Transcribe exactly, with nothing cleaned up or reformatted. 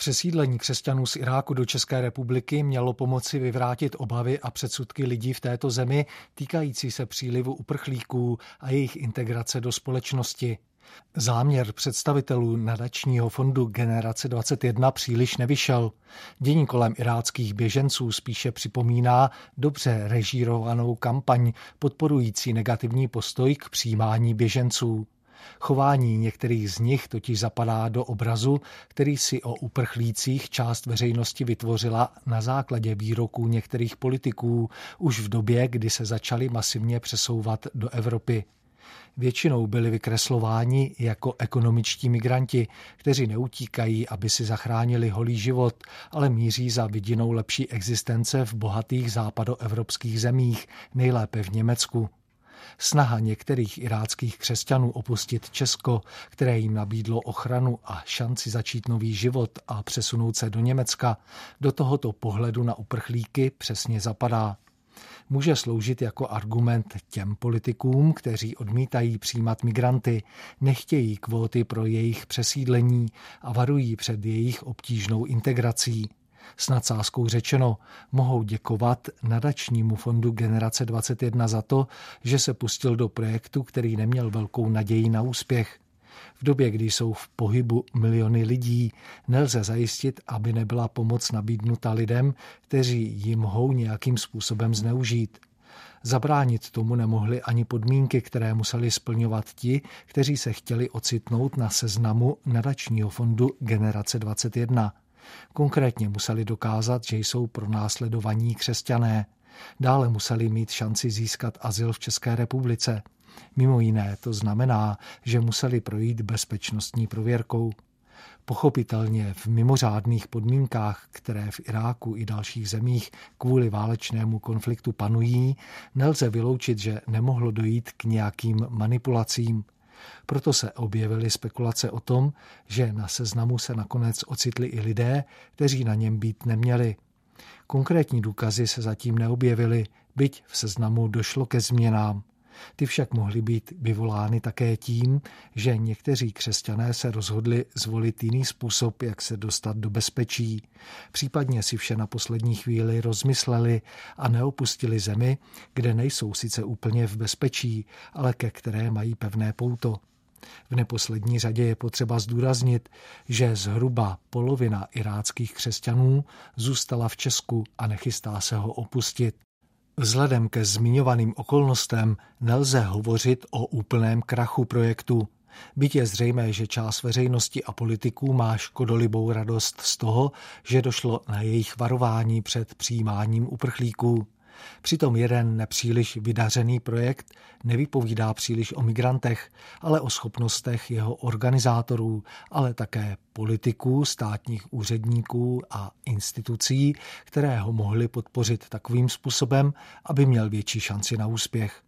Přesídlení křesťanů z Iráku do České republiky mělo pomoci vyvrátit obavy a předsudky lidí v této zemi týkající se přílivu uprchlíků a jejich integrace do společnosti. Záměr představitelů nadačního fondu Generace dvacet jedna příliš nevyšel. Dění kolem iráckých běženců spíše připomíná dobře režírovanou kampaň podporující negativní postoj k přijímání běženců. Chování některých z nich totiž zapadá do obrazu, který si o uprchlících část veřejnosti vytvořila na základě výroků některých politiků už v době, kdy se začali masivně přesouvat do Evropy. Většinou byli vykreslováni jako ekonomičtí migranti, kteří neutíkají, aby si zachránili holý život, ale míří za vidinou lepší existence v bohatých západoevropských zemích, nejlépe v Německu. Snaha některých iráckých křesťanů opustit Česko, které jim nabídlo ochranu a šanci začít nový život a přesunout se do Německa, do tohoto pohledu na uprchlíky přesně zapadá. Může sloužit jako argument těm politikům, kteří odmítají přijímat migranty, nechtějí kvóty pro jejich přesídlení a varují před jejich obtížnou integrací. S nadsázkou řečeno, mohou děkovat nadačnímu fondu Generace dvacet jedna za to, že se pustil do projektu, který neměl velkou naději na úspěch. V době, kdy jsou v pohybu miliony lidí, nelze zajistit, aby nebyla pomoc nabídnuta lidem, kteří ji mohou nějakým způsobem zneužít. Zabránit tomu nemohly ani podmínky, které museli splňovat ti, kteří se chtěli ocitnout na seznamu nadačního fondu Generace dvacet jedna. Konkrétně museli dokázat, že jsou pronásledovaní křesťané. Dále museli mít šanci získat azyl v České republice. Mimo jiné to znamená, že museli projít bezpečnostní prověrkou. Pochopitelně v mimořádných podmínkách, které v Iráku i dalších zemích kvůli válečnému konfliktu panují, nelze vyloučit, že nemohlo dojít k nějakým manipulacím. Proto se objevily spekulace o tom, že na seznamu se nakonec ocitli i lidé, kteří na něm být neměli. Konkrétní důkazy se zatím neobjevily, byť v seznamu došlo ke změnám. Ty však mohly být vyvolány také tím, že někteří křesťané se rozhodli zvolit jiný způsob, jak se dostat do bezpečí. Případně si vše na poslední chvíli rozmysleli a neopustili zemi, kde nejsou sice úplně v bezpečí, ale ke které mají pevné pouto. V neposlední řadě je potřeba zdůraznit, že zhruba polovina iráckých křesťanů zůstala v Česku a nechystá se ho opustit. Vzhledem ke zmiňovaným okolnostem nelze hovořit o úplném krachu projektu. Byť je zřejmé, že část veřejnosti a politiků má škodolibou radost z toho, že došlo na jejich varování před přijímáním uprchlíků. Přitom jeden nepříliš vydařený projekt nevypovídá příliš o migrantech, ale o schopnostech jeho organizátorů, ale také politiků, státních úředníků a institucí, které ho mohly podpořit takovým způsobem, aby měl větší šanci na úspěch.